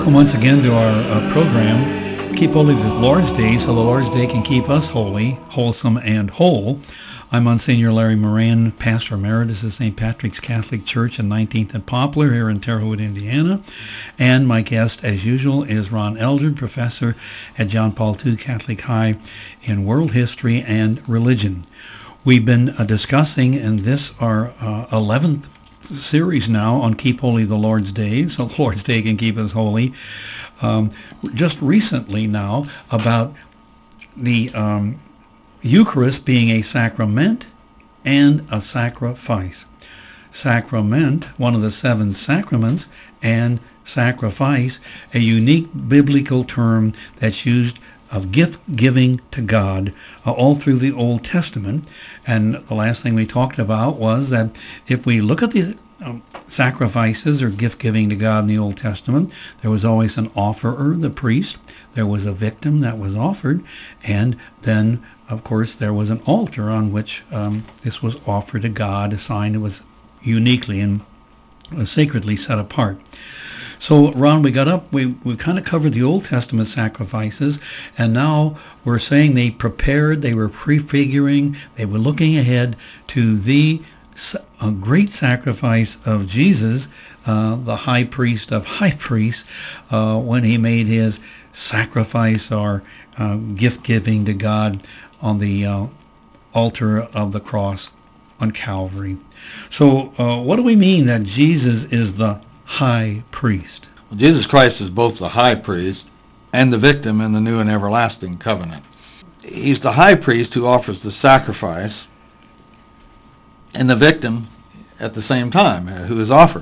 Welcome once again to our program, Keep Holy the Lord's Day, so the Lord's Day can keep us holy, wholesome, and whole. I'm Monsignor Larry Moran, Pastor Emeritus of St. Patrick's Catholic Church in 19th and Poplar here in Terre Haute, Indiana. And my guest, as usual, is Ron Eldred, Professor at John Paul II Catholic High in World History and Religion. We've been discussing in this, our 11th series now on Keep Holy the Lord's Day, so the Lord's Day can keep us holy. Just recently now about the Eucharist being a sacrament and a sacrifice. Sacrament, one of the seven sacraments, and sacrifice, a unique biblical term that's used of gift giving to God all through the Old Testament. And the last thing we talked about was that if we look at the sacrifices or gift giving to God in the Old Testament, there was always an offerer, the priest. There was a victim that was offered, and then of course there was an altar on which this was offered to God, a sign it was uniquely and sacredly set apart. So, Ron, we got up, we kind of covered the Old Testament sacrifices, and now we're saying they prepared, they were prefiguring, they were looking ahead to the great sacrifice of Jesus, the high priest of high priests, when he made his sacrifice or gift giving to God on the altar of the cross on Calvary. So, what do we mean that Jesus is the high priest? Well, Jesus Christ is both the high priest and the victim in the new and everlasting covenant. He's the high priest who offers the sacrifice and the victim at the same time who is offered.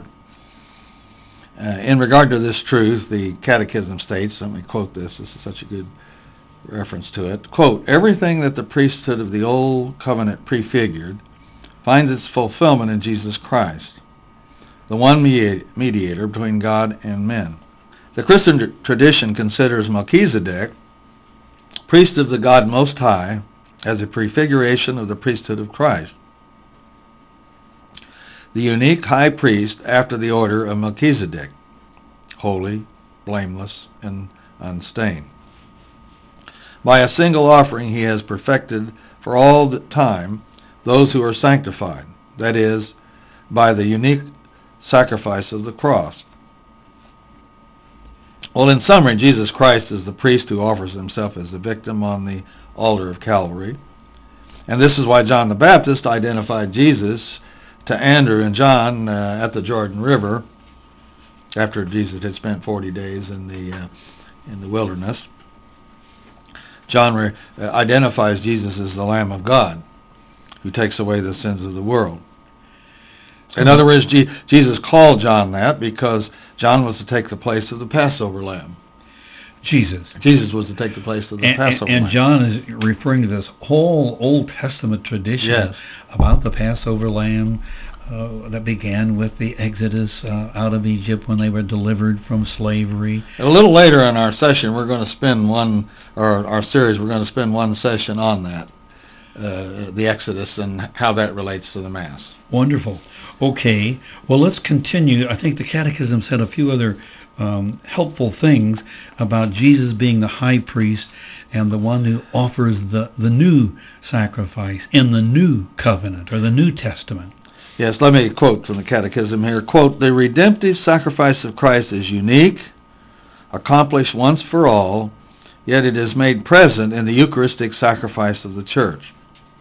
In regard to this truth, the Catechism states, let me quote this is such a good reference to it, quote, "Everything that the priesthood of the old covenant prefigured finds its fulfillment in Jesus Christ, the one mediator between God and men. The Christian tradition considers Melchizedek, priest of the God Most High, as a prefiguration of the priesthood of Christ, the unique high priest after the order of Melchizedek, holy, blameless, and unstained. By a single offering he has perfected for all time those who are sanctified, that is, by the unique sacrifice of the cross." Well, in summary, Jesus Christ is the priest who offers himself as the victim on the altar of Calvary. And this is why John the Baptist identified Jesus to Andrew and John at the Jordan River after Jesus had spent 40 days in the wilderness. John identifies Jesus as the Lamb of God who takes away the sins of the world. In other words, Jesus called John that because John was to take the place of the Passover lamb. Jesus was to take the place of the Passover lamb. And John is referring to this whole Old Testament tradition about the Passover lamb that began with the Exodus out of Egypt when they were delivered from slavery. A little later in our session, we're going to spend our spend one session on that, the Exodus and how that relates to the Mass. Wonderful. Okay, well, let's continue. I think the Catechism said a few other helpful things about Jesus being the high priest and the one who offers the new sacrifice in the new covenant or the New Testament. Yes, let me quote from the Catechism here. Quote, "The redemptive sacrifice of Christ is unique, accomplished once for all, yet it is made present in the Eucharistic sacrifice of the Church.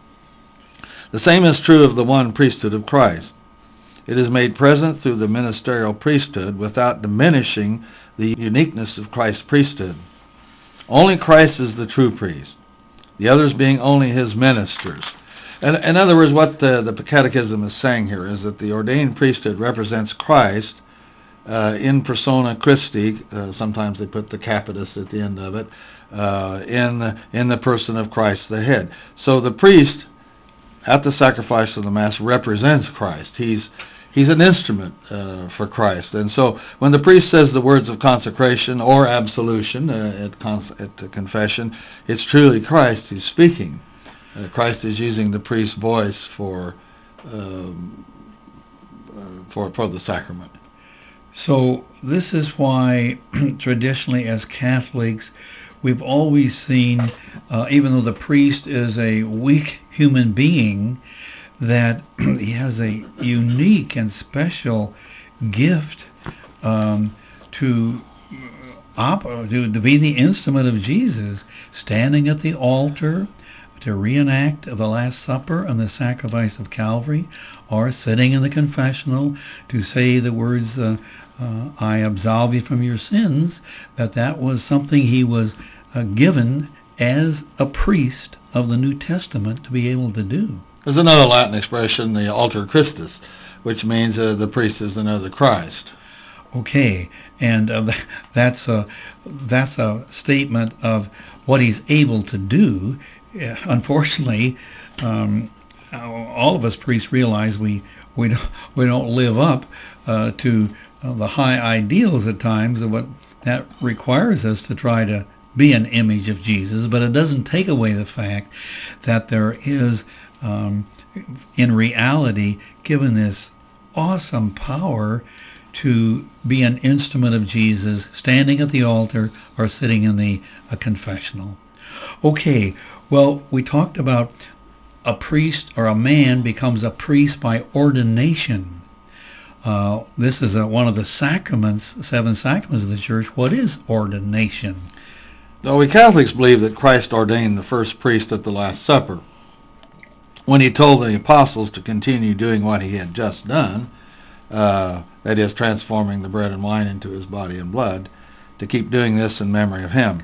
The same is true of the one priesthood of Christ. It is made present through the ministerial priesthood without diminishing the uniqueness of Christ's priesthood. Only Christ is the true priest, the others being only his ministers." And in other words, what the Catechism is saying here is that the ordained priesthood represents Christ in persona Christi. Sometimes they put the capitis at the end of it, in the person of Christ the head. So the priest at the sacrifice of the Mass represents Christ. He's an instrument for Christ. And so when the priest says the words of consecration or absolution at confession, it's truly Christ who's speaking. Christ is using the priest's voice for the sacrament. So this is why traditionally as Catholics, we've always seen, even though the priest is a weak human being, that he has a unique and special gift to to be the instrument of Jesus, standing at the altar to reenact the Last Supper and the sacrifice of Calvary, or sitting in the confessional to say the words, I absolve you from your sins, that was something he was given as a priest of the New Testament to be able to do. There's another Latin expression, the alter Christus, which means the priest is another Christ. Okay, and that's a statement of what he's able to do. Unfortunately, all of us priests realize we don't live up to the high ideals at times of what that requires us to try to be an image of Jesus, but it doesn't take away the fact that there is, in reality, given this awesome power to be an instrument of Jesus, standing at the altar or sitting in the confessional. Okay, well, we talked about a priest or a man becomes a priest by ordination. This is one of the sacraments, 7 sacraments of the church. What is ordination? Though we Catholics believe that Christ ordained the first priest at the Last Supper, when he told the apostles to continue doing what he had just done, that is, transforming the bread and wine into his body and blood, to keep doing this in memory of him.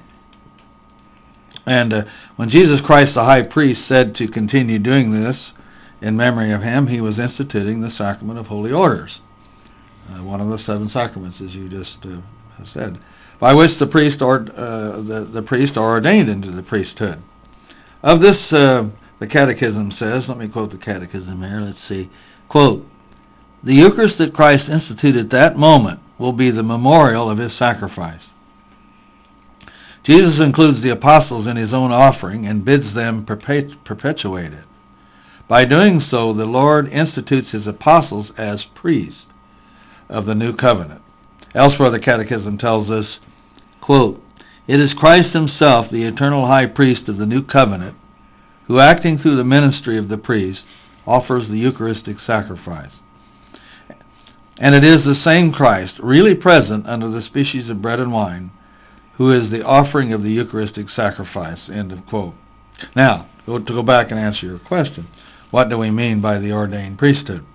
And when Jesus Christ the high priest said to continue doing this in memory of him, he was instituting the sacrament of holy orders, one of the 7 sacraments, as you just said, by which the priest are ordained into the priesthood. Of this, the Catechism says, let me quote the Catechism here, let's see, quote, "The Eucharist that Christ instituted at that moment will be the memorial of his sacrifice. Jesus includes the apostles in his own offering and bids them perpetuate it. By doing so, the Lord institutes his apostles as priests of the new covenant." Elsewhere, the Catechism tells us, quote, "It is Christ himself, the eternal high priest of the new covenant, who, acting through the ministry of the priest, offers the Eucharistic sacrifice. And it is the same Christ, really present under the species of bread and wine, who is the offering of the Eucharistic sacrifice." End of quote. Now, to go back and answer your question, what do we mean by the ordained priesthood?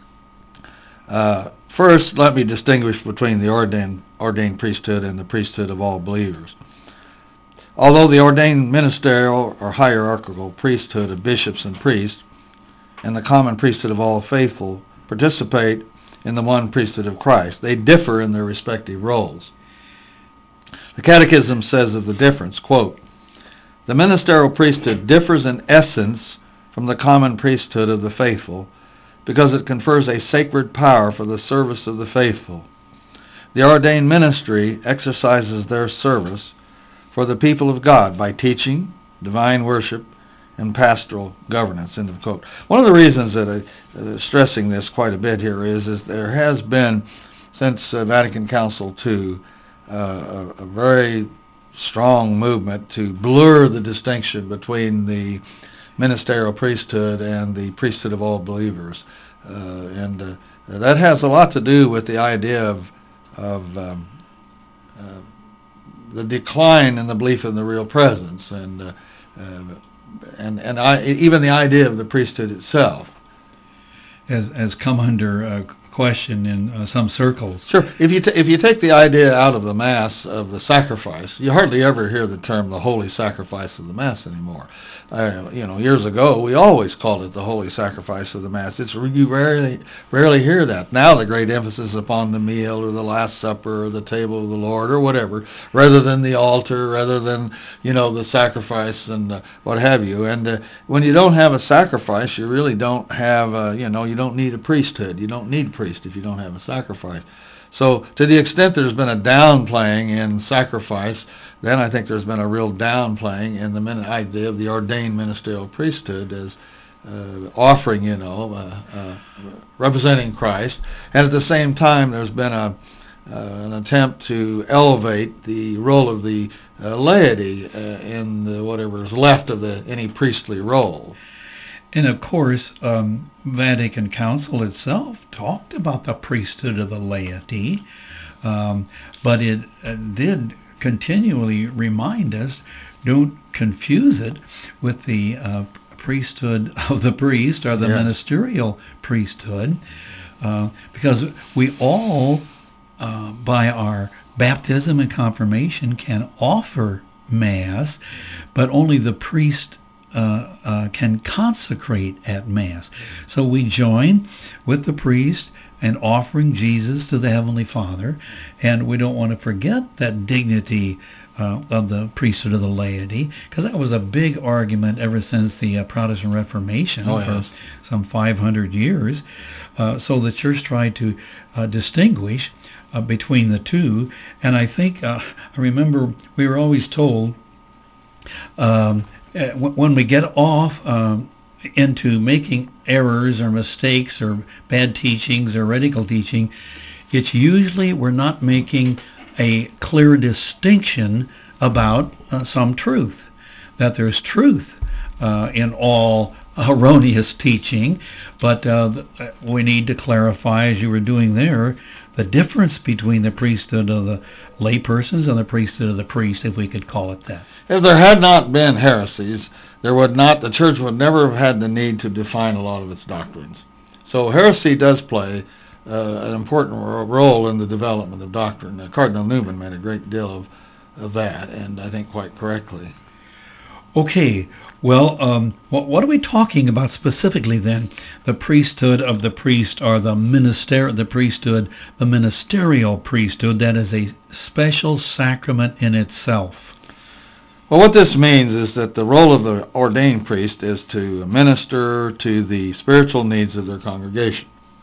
First, let me distinguish between the ordained priesthood and the priesthood of all believers. Although the ordained ministerial or hierarchical priesthood of bishops and priests and the common priesthood of all faithful participate in the one priesthood of Christ, they differ in their respective roles. The Catechism says of the difference, quote, "The ministerial priesthood differs in essence from the common priesthood of the faithful because it confers a sacred power for the service of the faithful. The ordained ministry exercises their service for the people of God by teaching, divine worship, and pastoral governance." End of quote. One of the reasons that I'm stressing this quite a bit here is there has been, since Vatican Council II, a very strong movement to blur the distinction between the ministerial priesthood and the priesthood of all believers. And that has a lot to do with the idea of the decline in the belief in the real presence, and even the idea of the priesthood itself has come under question in some circles. Sure. If you take the idea out of the Mass of the sacrifice, you hardly ever hear the term the holy sacrifice of the Mass anymore. Years ago, we always called it the holy sacrifice of the Mass. You rarely hear that. Now the great emphasis upon the meal or the Last Supper or the table of the Lord or whatever, rather than the altar, rather than, the sacrifice and what have you. And when you don't have a sacrifice, you really don't have, you don't need a priesthood. You don't need a priest if you don't have a sacrifice. So to the extent there's been a downplaying in sacrifice, then I think there's been a real downplaying in the idea of the ordained ministerial priesthood as offering, representing Christ. And at the same time, there's been a an attempt to elevate the role of the laity in whatever is left of any priestly role. And of course, Vatican Council itself talked about the priesthood of the laity, but it did continually remind us, don't confuse it with the priesthood of the priest or the ministerial priesthood, because we all, by our baptism and confirmation, can offer Mass, but only the priest can consecrate at Mass. So we join with the priest and offering Jesus to the Heavenly Father, and we don't want to forget that dignity of the priesthood of the laity, because that was a big argument ever since the Protestant Reformation for some 500 years. So the Church tried to distinguish between the two, and I think, I remember we were always told, when we get off into making errors or mistakes or bad teachings or heretical teaching, it's usually we're not making a clear distinction about some truth, that there's truth in all erroneous teaching, but we need to clarify, as you were doing there, the difference between the priesthood of the laypersons and the priesthood of the priest, if we could call it that. If there had not been heresies, the Church would never have had the need to define a lot of its doctrines. So heresy does play an important role in the development of doctrine. Cardinal Newman made a great deal of that, and I think quite correctly. Okay, well, what are we talking about specifically then? The priesthood of the priest, or the ministerial priesthood, that is a special sacrament in itself. Well, what this means is that the role of the ordained priest is to minister to the spiritual needs of their congregation.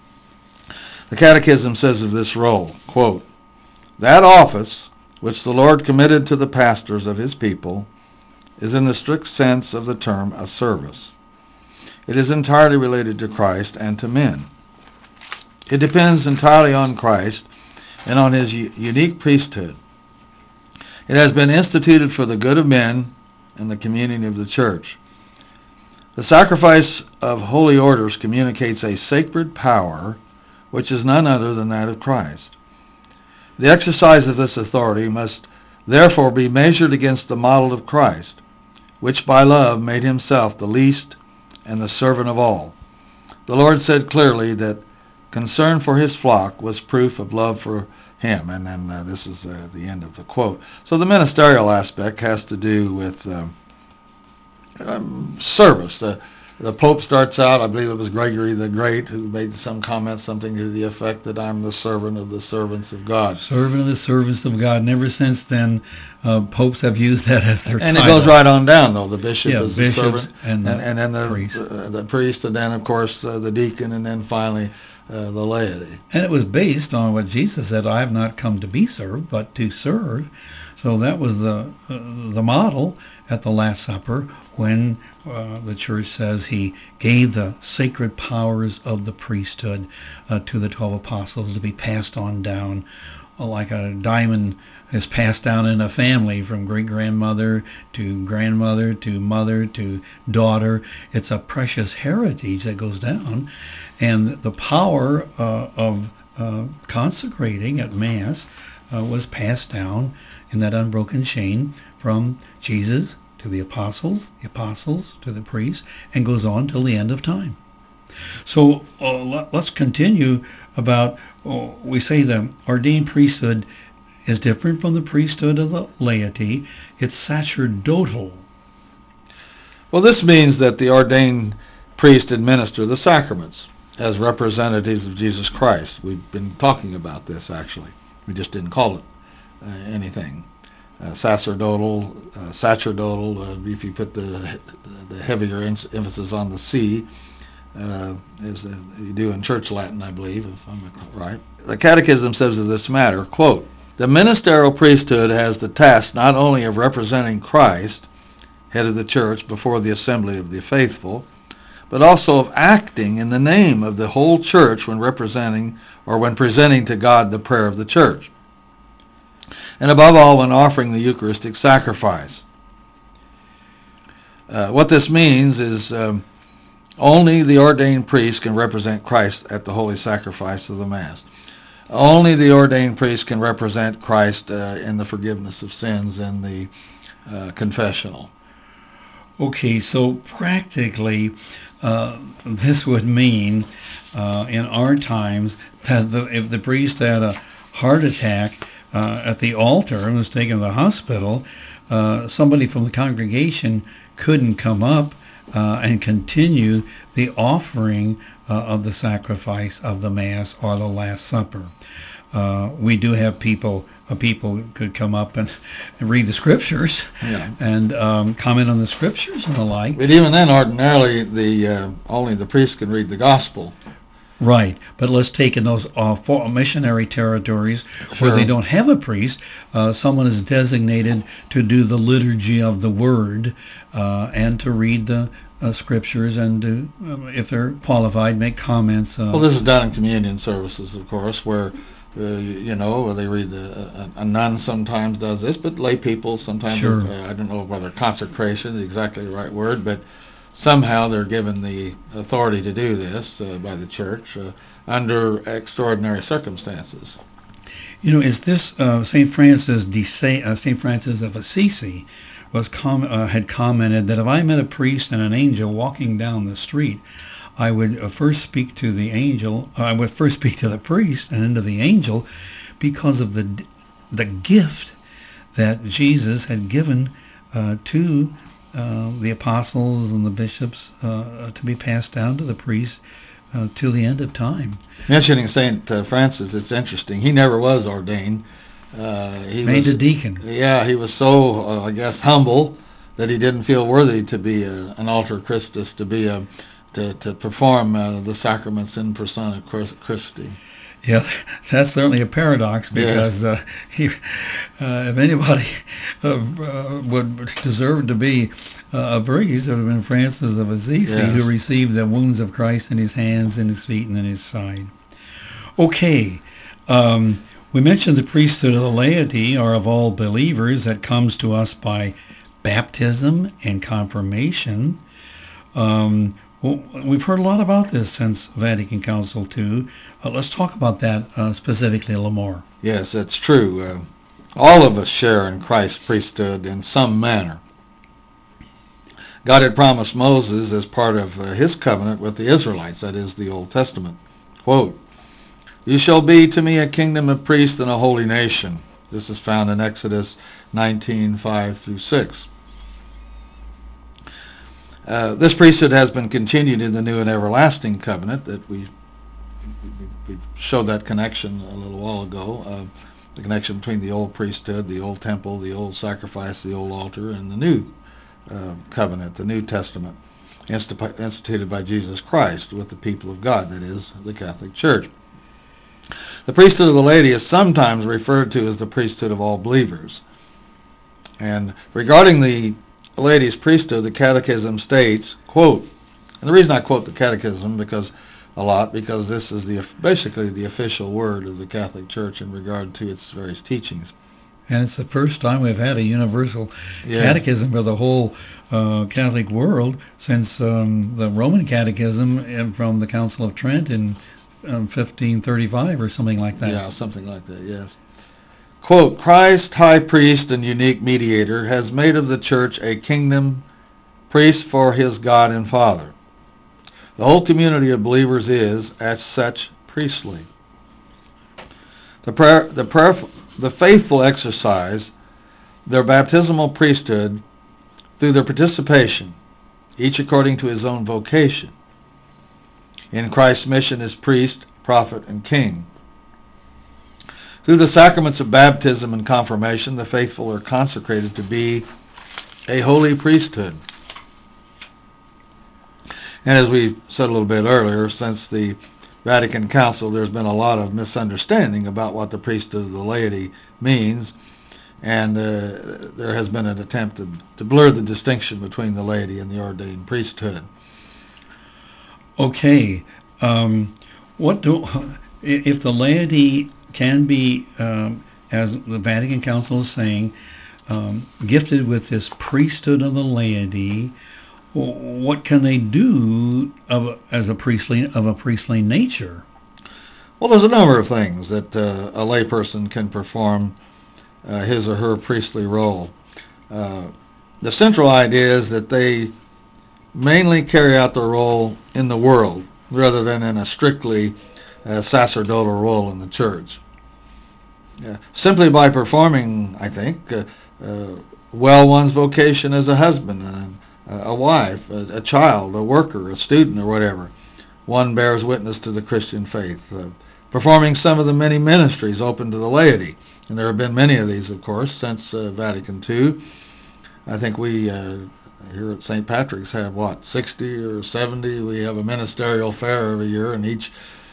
The Catechism says of this role, quote, "That office which the Lord committed to the pastors of his people is in the strict sense of the term a service. It is entirely related to Christ and to men. It depends entirely on Christ and on his unique priesthood. It has been instituted for the good of men and the communion of the Church. The sacrifice of holy orders communicates a sacred power which is none other than that of Christ. The exercise of this authority must therefore be measured against the model of Christ, which by love made himself the least and the servant of all. The Lord said clearly that concern for his flock was proof of love for him." And then this is the end of the quote. So the ministerial aspect has to do with service. The Pope starts out, I believe it was Gregory the Great, who made some comment, something to the effect that I'm the servant of the servants of God. Servant of the servants of God. And ever since then, popes have used that as their and title. It goes right on down, though. The bishop is the bishops servant, and then priest. The priest, and then, of course, the deacon, and then finally the laity. And it was based on what Jesus said, "I have not come to be served, but to serve." So that was the model at the Last Supper, when the Church says he gave the sacred powers of the priesthood to the 12 apostles to be passed on down, like a diamond is passed down in a family from great-grandmother to grandmother to mother to daughter. It's a precious heritage that goes down. And the power of consecrating at Mass was passed down in that unbroken chain from Jesus to the apostles to the priests, and goes on till the end of time. So let's continue about, we say the ordained priesthood is different from the priesthood of the laity. It's sacerdotal. Well, this means that the ordained priest administer the sacraments as representatives of Jesus Christ. We've been talking about this, actually. We just didn't call it anything. Sacerdotal, if you put the heavier emphasis on the C, as you do in Church Latin, I believe, if I'm right. The Catechism says of this matter, quote, "The ministerial priesthood has the task not only of representing Christ, head of the Church, before the assembly of the faithful, but also of acting in the name of the whole Church when representing or when presenting to God the prayer of the Church. and above all when offering the Eucharistic sacrifice. What this means is only the ordained priest can represent Christ at the holy sacrifice of the Mass. Only the ordained priest can represent Christ in the forgiveness of sins in the confessional. Okay, so practically this would mean in our times that if the priest had a heart attack at the altar and was taken to the hospital, somebody from the congregation couldn't come up and continue the offering of the sacrifice of the Mass or the Last Supper. We do have people could come up and read the Scriptures and comment on the Scriptures and the like. But even then, ordinarily, only the priest can read the Gospel. Right, but let's take in those missionary territories where they don't have a priest, someone is designated to do the liturgy of the Word and to read the Scriptures and to, if they're qualified, make comments. Well, this is done in communion services, of course, where they read a nun sometimes does this, but lay people sometimes. Sure. I don't know whether consecration is exactly the right word, but somehow they're given the authority to do this by the church under extraordinary circumstances. Is this St. Francis of Assisi had commented that if I met a priest and an angel walking down the street, I would first speak to the angel. I would first speak to the priest and then to the angel, because of the gift that Jesus had given to the apostles and the bishops to be passed down to the priests till the end of time. Mentioning St. Francis, it's interesting. He never was ordained. He was a deacon. Yeah, he was so, humble that he didn't feel worthy to be an alter Christus, to perform the sacraments in persona Christi. Yeah, that's certainly a paradox, because if anybody would deserve to be a priest, it would have been Francis of Assisi, who received the wounds of Christ in his hands, in his feet, and in his side. Okay, we mentioned the priesthood of the laity, or of all believers, that comes to us by baptism and confirmation. Well, we've heard a lot about this since Vatican Council II. Let's talk about that specifically a little more. Yes, that's true. All of us share in Christ's priesthood in some manner. God had promised Moses, as part of his covenant with the Israelites, that is, the Old Testament, quote, "You shall be to me a kingdom of priests and a holy nation." This is found in Exodus 19:5-6. This priesthood has been continued in the new and everlasting covenant that we showed that connection a little while ago, the connection between the old priesthood, the old temple, the old sacrifice, the old altar, and the new covenant, the New Testament, instituted by Jesus Christ with the people of God, that is, the Catholic Church. The priesthood of the laity is sometimes referred to as the priesthood of all believers. And regarding the laity's priesthood, the Catechism states, quote, and the reason I quote the Catechism because this is basically the official word of the Catholic Church in regard to its various teachings. And it's the first time we've had a universal catechism for the whole Catholic world since the Roman Catechism from the Council of Trent in 1535 or something like that. Yeah, something like that, yes. Quote, "Christ, high priest and unique mediator, has made of the Church a kingdom, priest for his God and Father. The whole community of believers is, as such, priestly. The faithful exercise their baptismal priesthood through their participation, each according to his own vocation, in Christ's mission as priest, prophet, and king. Through the sacraments of baptism and confirmation, the faithful are consecrated to be a holy priesthood." And as we said a little bit earlier, since the Vatican Council, there's been a lot of misunderstanding about what the priesthood of the laity means, and there has been an attempt to blur the distinction between the laity and the ordained priesthood. Okay, if the laity can be as the Vatican Council is saying, gifted with this priesthood of the laity, what can they do of a priestly nature? Well, there's a number of things that a layperson can perform his or her priestly role. The central idea is that they mainly carry out their role in the world rather than in a strictly sacerdotal role in the church. Simply by performing, I think, well one's vocation as a husband, a wife, a child, a worker, a student, or whatever, one bears witness to the Christian faith. Performing some of the many ministries open to the laity, and there have been many of these, of course, since Vatican II. I think we here at St. Patrick's have, 60 or 70? We have a ministerial fair every year, and each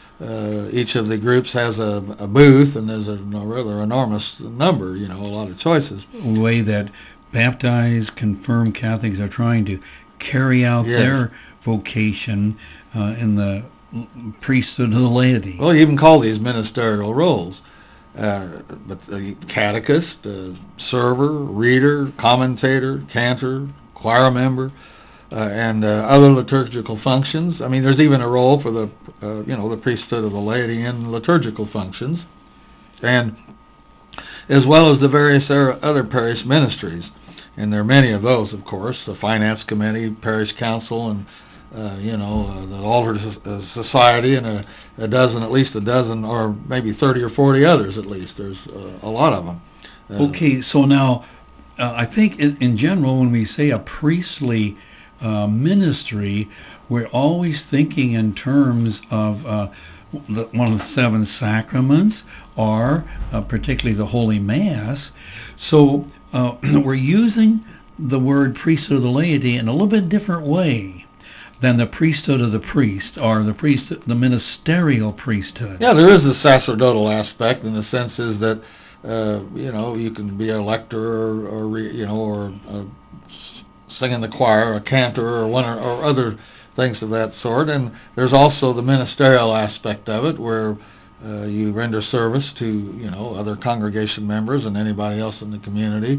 of the groups has a booth, and there's a rather enormous number, a lot of choices. The way that baptized, confirmed Catholics are trying to carry out their vocation in the priesthood of the laity. Well, you even call these ministerial roles. But the catechist, server, reader, commentator, cantor, choir member, and other liturgical functions. I mean, there's even a role for the priesthood of the laity in liturgical functions, and as well as the various other parish ministries. And there are many of those, of course: the finance committee, parish council, and the altar society, and at least a dozen, or maybe 30 or 40 others at least. There's a lot of them. Okay, so now I think in general, when we say a priestly ministry, we're always thinking in terms of one of the seven sacraments, or particularly the Holy Mass. So we're using the word priesthood of the laity in a little bit different way than the priesthood of the priest, or the ministerial priesthood. Yeah, there is a sacerdotal aspect, and the sense is that you can be a lector or sing in the choir, a cantor, or other things of that sort. And there's also the ministerial aspect of it, where you render service to other congregation members and anybody else in the community.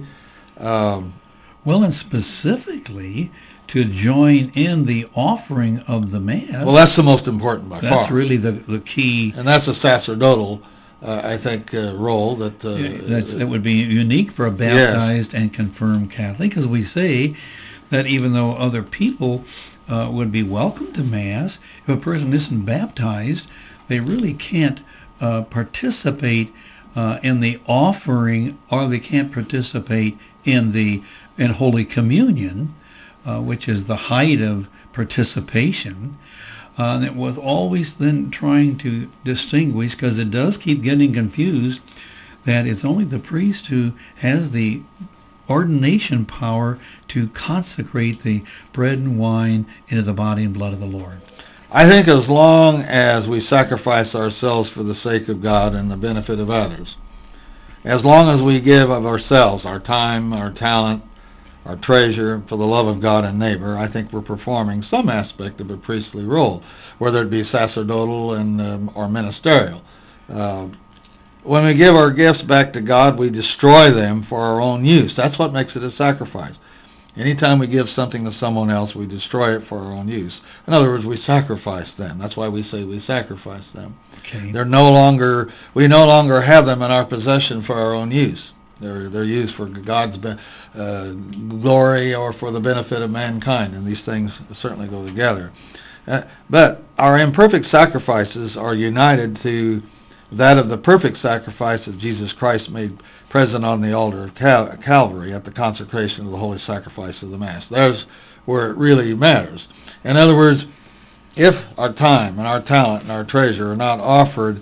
Well, and specifically to join in the offering of the Mass. Well, that's the most important by far. That's really the key. And that's a sacerdotal, I think, role that would be unique for a baptized and confirmed Catholic, because we say that even though other people would be welcome to Mass, if a person isn't baptized, they really can't participate in the offering, or they can't participate in Holy Communion, which is the height of participation. And it was always then trying to distinguish, because it does keep getting confused, that it's only the priest who has the ordination power to consecrate the bread and wine into the body and blood of the Lord. I think as long as we sacrifice ourselves for the sake of God and the benefit of others, as long as we give of ourselves, our time, our talent, our treasure, for the love of God and neighbor, I think we're performing some aspect of a priestly role, whether it be sacerdotal or ministerial. When we give our gifts back to God, we destroy them for our own use. That's what makes it a sacrifice. Anytime we give something to someone else, we destroy it for our own use. In other words, we sacrifice them. That's why we say we sacrifice them. Okay. We no longer have them in our possession for our own use. They're used for God's glory or for the benefit of mankind, and these things certainly go together. But our imperfect sacrifices are united to that of the perfect sacrifice of Jesus Christ made present on the altar of Calvary at the consecration of the holy sacrifice of the Mass. There's where it really matters. In other words, if our time and our talent and our treasure are not offered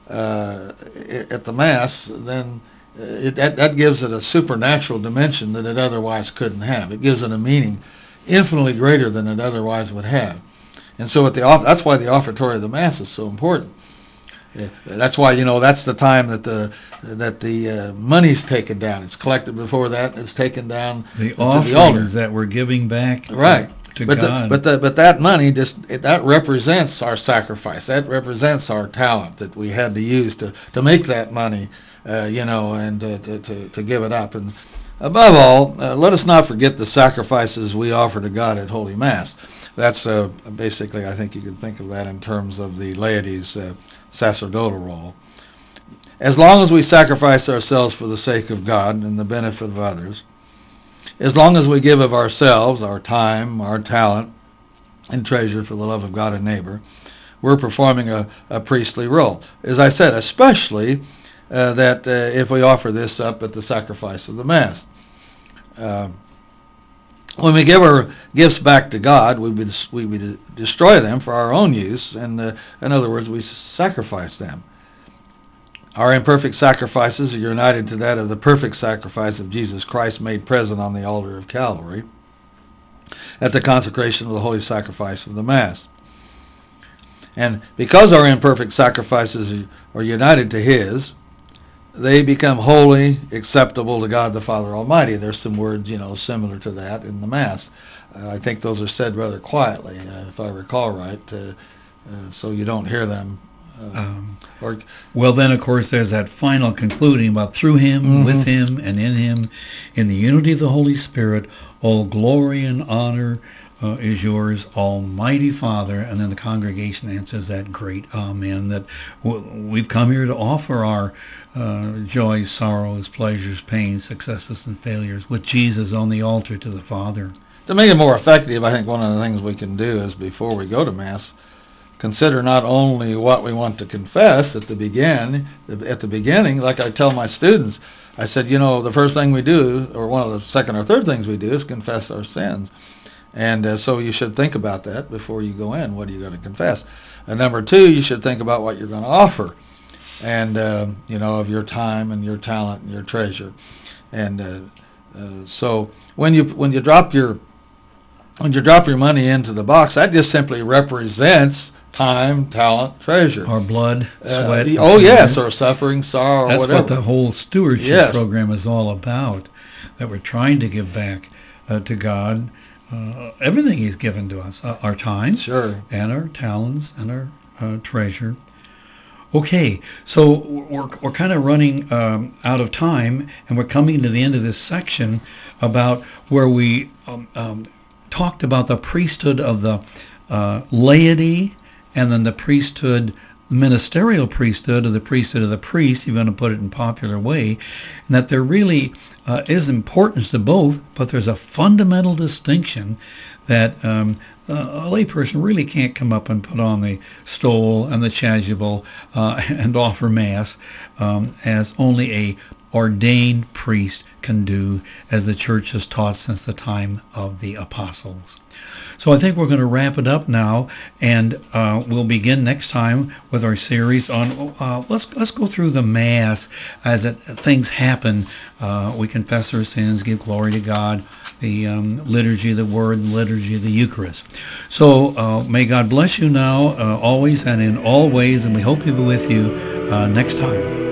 at the Mass, then that gives it a supernatural dimension that it otherwise couldn't have. It gives it a meaning infinitely greater than it otherwise would have. And so that's why the offertory of the Mass is so important. That's why that's the time that the money's taken down. It's collected before that. It's taken down the to the altar. offerings that we're giving back Right. to but God. But that money that represents our sacrifice. That represents our talent that we had to use to make that money, and to give it up. And above all, let us not forget the sacrifices we offer to God at Holy Mass. That's basically, I think you can think of that in terms of the laity's sacerdotal role. As long as we sacrifice ourselves for the sake of God and the benefit of others, as long as we give of ourselves, our time, our talent, and treasure for the love of God and neighbor, we're performing a priestly role. As I said, especially that if we offer this up at the sacrifice of the Mass. When we give our gifts back to God, we destroy them for our own use, and in other words, we sacrifice them. Our imperfect sacrifices are united to that of the perfect sacrifice of Jesus Christ made present on the altar of Calvary at the consecration of the holy sacrifice of the Mass. And because our imperfect sacrifices are united to His, they become holy, acceptable to God the Father Almighty. There's some words, similar to that in the Mass. I think those are said rather quietly, if I recall right, so you don't hear them. Well, then, of course, there's that final concluding about through Him, with Him, and in Him, in the unity of the Holy Spirit, all glory and honor is yours, Almighty Father. And then the congregation answers that great Amen, that we've come here to offer our joys, sorrows, pleasures, pains, successes, and failures with Jesus on the altar to the Father. To make it more effective, I think one of the things we can do is before we go to Mass, consider not only what we want to confess at the beginning, like I tell my students, I said, the first thing we do, or one of the second or third things we do, is confess our sins. And so you should think about that before you go in. What are you going to confess? And number two, you should think about what you're going to offer, and of your time and your talent and your treasure. And so when you drop your money into the box, that just simply represents time, talent, treasure. Our blood, sweat. Yes, or suffering, sorrow, or whatever. That's what the whole stewardship program is all about, that we're trying to give back to God everything He's given to us, our time, and our talents, and our treasure. Okay, so we're kind of running out of time, and we're coming to the end of this section about where we talked about the priesthood of the laity, and then the ministerial priesthood, or the priesthood of the priest, if you want to put it in popular way, and that there really is importance to both, but there's a fundamental distinction that a layperson really can't come up and put on the stole and the chasuble and offer Mass as only a ordained priest can do, as the Church has taught since the time of the apostles. So I think we're going to wrap it up now, and we'll begin next time with our series on, let's go through the Mass as things happen. We confess our sins, give glory to God, the liturgy of the Word, and liturgy of the Eucharist. So may God bless you now, always and in all ways, and we hope to be with you next time.